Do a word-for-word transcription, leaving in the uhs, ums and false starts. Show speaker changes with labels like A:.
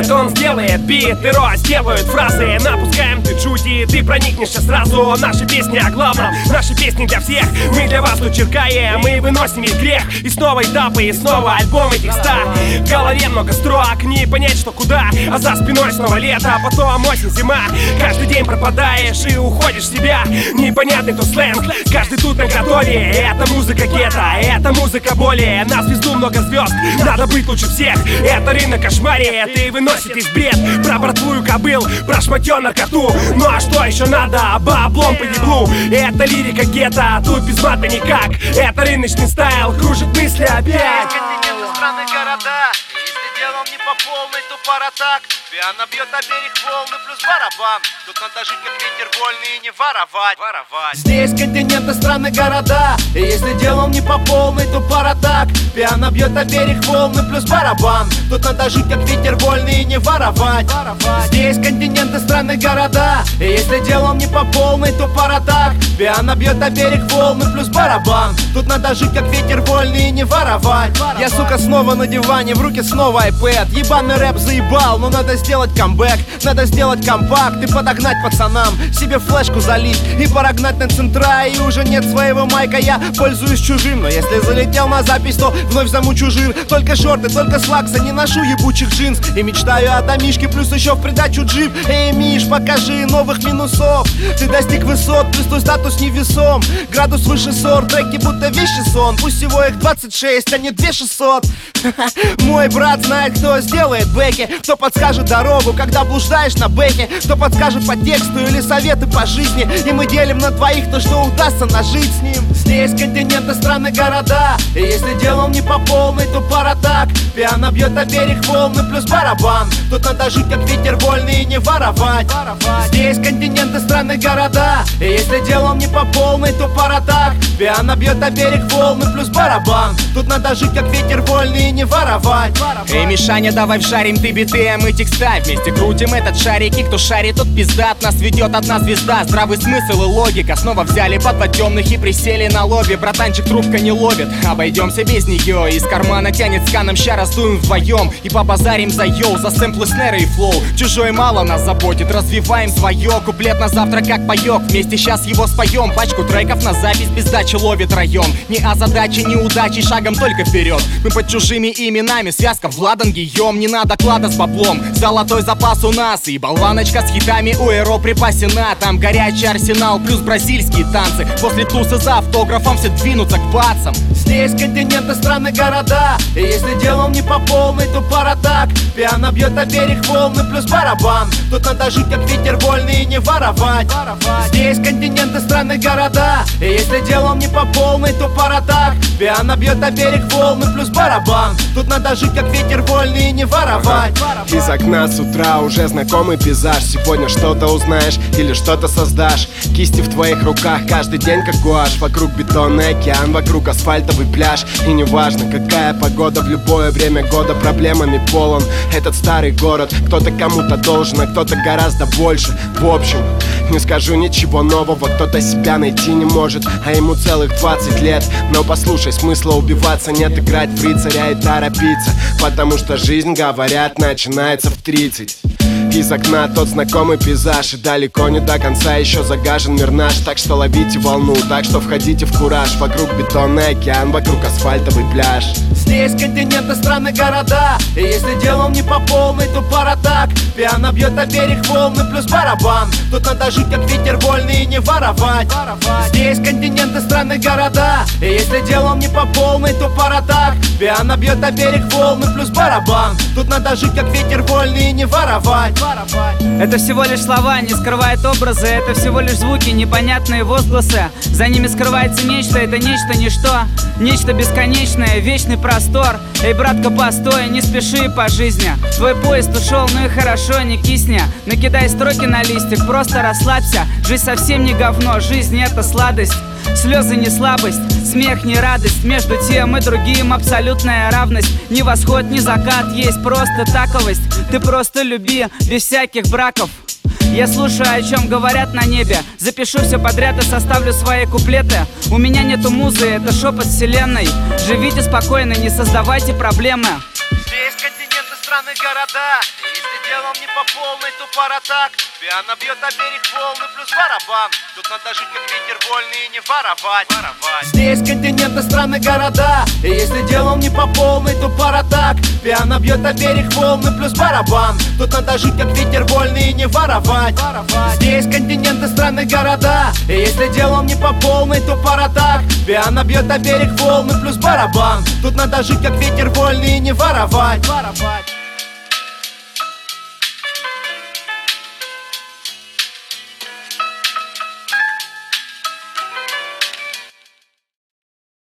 A: Нет, он сделает бит, перо сделают фразы. Напускаем ты чути, ты проникнешься сразу. Наши песни о главном, наши песни для всех. Мы для вас тут черкаем, мы выносим весь грех. И снова этапы, и снова альбомы текста. В голове много строк, не понять, что куда. А за спиной снова лето, а потом осень, зима. Каждый день пропадаешь и уходишь в себя. Непонятный тут сленг, каждый тут на готове. Это музыка гетто, это музыка боли. На звезду много звезд, надо быть лучше всех. Это рынок кошмария, ты выносит из бред. Про братвую кобыл, про шматё наркоту. Ну а что еще надо? Баблом по еблу. Это лирика гетто, тут без мата никак. Это рыночный стайл, кружит мысли опять.
B: Континенты, страны, города. Если делом не по полной, то пора так. Пиано бьет на берег волны плюс барабан. Тут надо жить как ветер вольный и не воровать, воровать. Здесь континенты, страны, города. И если делом не по полной, то пора так. Пиано бьет на берег волны плюс барабан. Тут надо жить как ветер вольный и не воровать, воровать. Здесь континенты, страны, города. И если делом не по полной, то пора так. Пиано бьет на берег волны плюс барабан. Тут надо жить как ветер вольный и не воровать, воровать. Я, сука, снова на диване, в руке снова iPad. Ебаный рэп заебал, но надо сделать камбэк. Надо сделать компакт и подогнать пацанам. Себе флешку залить и порогнать на центра. И уже нет своего майка, я пользуюсь чужим. Но если залетел на запись, то вновь замучу жир. Только шорты, только слаксы, не ношу ебучих джинс. И мечтаю о домишке, плюс еще в придачу джип. Эй, Миш, покажи новых минусов. Ты достиг высот, плюс твой статус невесом. Градус выше ссор, треки будто вещи сон. Пусть всего их двадцать шесть, а не две шестьсот. Мой брат знает, кто сделает бэки, кто подскажет дорогу, когда блуждаешь на бэке, кто подскажет по тексту или советы по жизни. И мы делим на двоих то, что удастся нажить с ним. Здесь континенты, страны, города. И если делом не по полной, то пора так. Пиано бьет на берег волны плюс барабан. Тут надо жить как ветер вольный и не воровать, воровать. Здесь континенты, страны, города. И если делом не по полной, то пора так. Пиано бьет на берег волны плюс барабан. Тут надо жить как ветер вольный и не воровать, воровать.
C: Эй, Мишаня, давай вжарим ты биты, а мы текста. Вместе крутим этот шарик, и кто шарит, тот пиздат. Нас ведет одна звезда, здравый смысл и логика. Снова взяли по два темных и присели на лобби. Братанчик, трубка не ловит, обойдемся без нее. Из кармана тянет сканом, ща раздуем вдвоем. И побазарим за йоу, за сэмплы, снэры и флоу. Чужое мало нас заботит, развиваем свое. Куплет на завтра как паёк, вместе сейчас его споем. Пачку треков на запись, без дачи ловит район. Ни о задаче, ни удачи, шагом только вперед. Мы под чужими именами, связка в ладан гийом. Не надо клада с баблом, золотой запас у нас. И болваночка с хитами у Эро припасена. Там горячий арсенал, плюс бразильские танцы. После тусы за автографом все двинутся к бацам.
B: Здесь континенты, страны, города. И если делом не по полной, то пора так. Пиано бьет на берег волны плюс барабан. Тут надо жить как ветер вольный и не воровать, воровать. Здесь континенты, страны, города. И если делом не по полной, то пора так. Пиано бьет на берег волны плюс барабан. Тут надо жить как ветер вольный и не воровать, воровать.
D: Из окна с утра уже знакомый пейзаж. Сегодня что-то узнаешь или что-то создашь. Кисти в твоих руках каждый день как гуашь. Вокруг бетонный океан, вокруг асфальтовый пляж. И неважно какая погода, в любое время года проблемами полон этот старый город. Кто-то кому-то должен, а кто-то гораздо больше. В общем, не скажу ничего нового. Кто-то себя найти не может, а ему целых двадцать лет. Но послушай, смысла убиваться нет, играть в рыцаря и торопиться. Потому что жизнь, говорят, начинается в тридцать. Из окна тот знакомый пейзаж. И далеко не до конца еще загажен мир наш. Так что ловите волну, так что входите в кураж. Вокруг бетонный океан, вокруг асфальтовый пляж.
B: Здесь континенты, страны, города. И если делом не по полной, то пора так. Пиано бьет на берег волны плюс барабан. Тут надо жить как ветер вольный и не воровать, воровать. Здесь континенты, страны, города. И если делом не по полной, то пора так. Пиано бьет на берег волны плюс барабан. Тут надо жить как ветер вольный и не воровать, воровать.
E: Это всего лишь слова, не скрывает образы. Это всего лишь звуки, непонятные возгласы. За ними скрывается нечто, это нечто ничто. Нечто бесконечное, вечный простор. Эй, братка, постой, не спеши по жизни. Твой поезд ушел, ну и хорошо, не кисни. Накидай строки на листик, просто расслабься. Жизнь совсем не говно, жизнь это сладость. Слезы не слабость, смех не радость. Между тем и другим абсолютная равность. Ни восход, ни закат, есть просто таковость. Ты просто люби, без всяких браков. Я слушаю, о чем говорят на небе. Запишу все подряд и составлю свои куплеты. У меня нету музы, это шепот вселенной. Живите спокойно, не создавайте проблемы.
B: Здесь континенты, страны, города. Если делом не по полной, то пора так. Пиано бьет о берег волны плюс барабан. Тут надо жить как ветер вольный и не воровать, воровать.
D: Здесь континенты, страны, города. И если делом не по полной, то пора так. Пиано бьет о берег волны плюс барабан. Тут надо жить как ветер вольный и не воровать, воровать. Здесь континенты, страны, города. И если делом не по полной, то пора так. Пиано бьет о берег волны плюс барабан. Тут надо жить как ветер вольный и не воровать, воровать.